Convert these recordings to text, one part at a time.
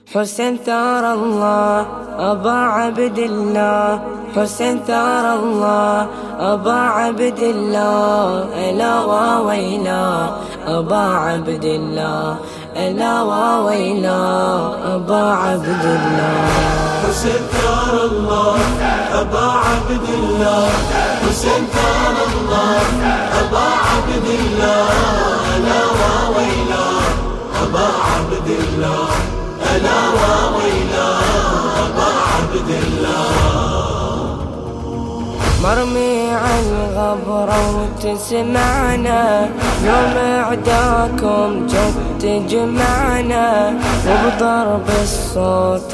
حسين ثار الله أبا عبد الله، حسين ثار الله أبا عبد الله، ألا وويلا أبا عبد الله، ألا وويلا أبا عبد الله. حسين ثار الله أبا عبد الله، حسين ثار الله أبا عبد الله، ألا وويلا أبا عبد الله، ألا وويلا أبا عبد الله. مرمي على الغبرة وتسمعنا، يوم اعداكم جت تجمعنا، وبضرب الصوت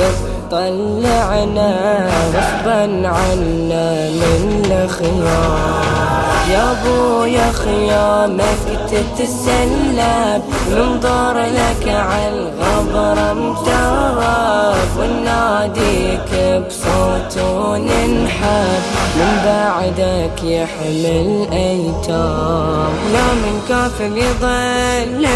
طلعنا غصبا عنا من الخيام. يا ابويا خيامك تتسلب، ننظر لك عالغبرة مترف، ونناديك بصوت وننحب، من بعدك يحمل أيتام. لا من كافر يضلنا،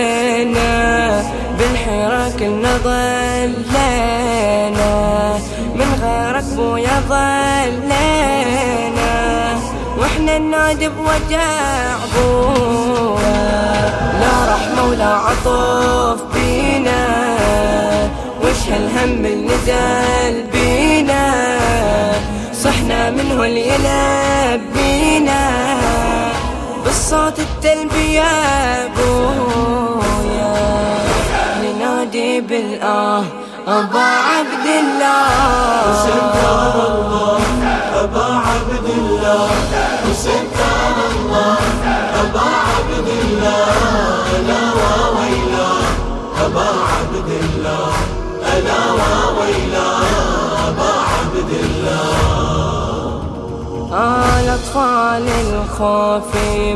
بالحيرة كلنا ضلينا، من غيرك بويا ضلينا، واحنا ننادي بوجع بويا. لا رحمة ولا عطف بينا، وش هالهم اللي نزل بينا، صحنا منه اللي يلبينا، بالصوت التلبية بويا، ننادي بالآه أبا عبد الله. حسين ثار الله أبا عبد الله، حسين ثار الله أبا عبد الله، ألا وويلا أبا عبد الله، ألا وويلا أبا عبد الله. الأطفال الخوف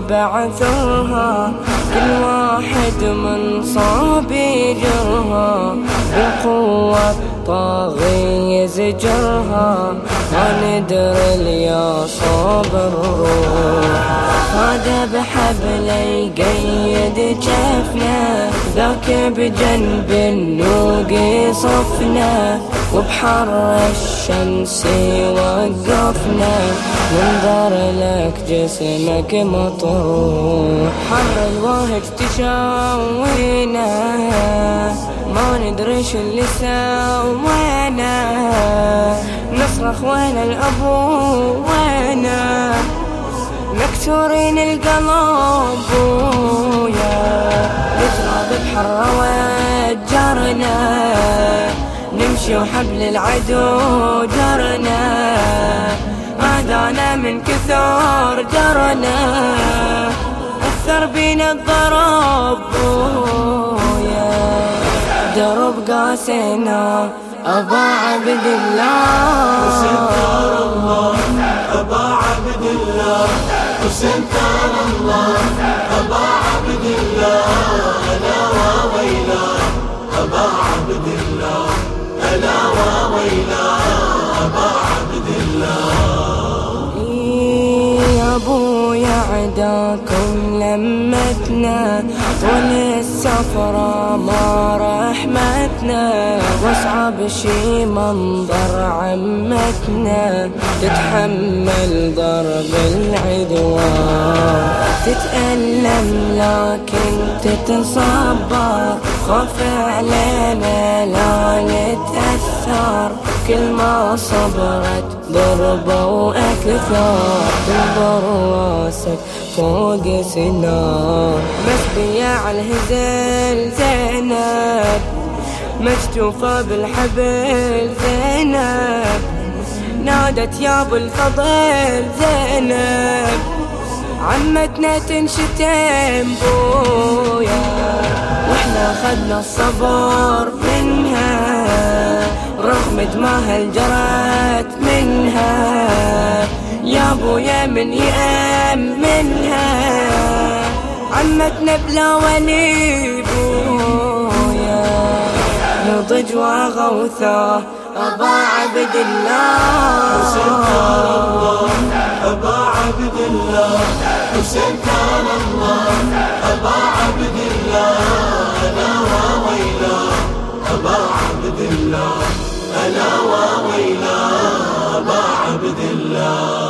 بعثرها، كل واحد من صاب يجرها، بالقوة الطاغي يزجرها، ما ندري اليا صوب الروح. هذا بحبل يقيد جفنا، ذاك بجنب النوق صفنا، وبحر الشمس وقفنا، ننظر لك جسمك مطروح. حر الواهج تشوينا، ما ندري شو اللي سوينا، نصرخ وين الأبو وينا، مكسورين القلب بويا، نجرى ببحر وجرنا، نمشي وحبل العدو جرنا، آذانا من كثر جرنا، أثر بينا الضرب بويا، درب قاسينا أبا عبد الله. حسين ثار الله أبا عبد الله، حسين ثار الله أبا عبد الله، ألا وويلا أبا عبد الله، ألا وويلا أبا عبد الله. يا ابويا عداكم لمتنا، طول السفرة ما رحمتنا، واصعب شي منظر عمتنا، تتحمل ضرب العدوان، تتألم لكن تتصبر، خوف علينا لا نتأثر، كل ما صبرت ضربة وأكثر، تنظر راسك فوق سنار، مسبية على الهزل زينب، مكتوفة بالحبل زينب، نادت يا ابو الفضل زينب، عمتنا تنشتم بويا، واحنا خدنا الصبر منها، رغم دماها الجرت منها، يا بويا من يأمنها، عمتنا بلا ولي بويا، نضج وغوثة أبا عبد الله. حسين ثار الله أبا عبد الله، حسين ثار الله أبا عبد الله، ألا وويلا أبا عبد الله، ألا وويلا أبا عبد الله.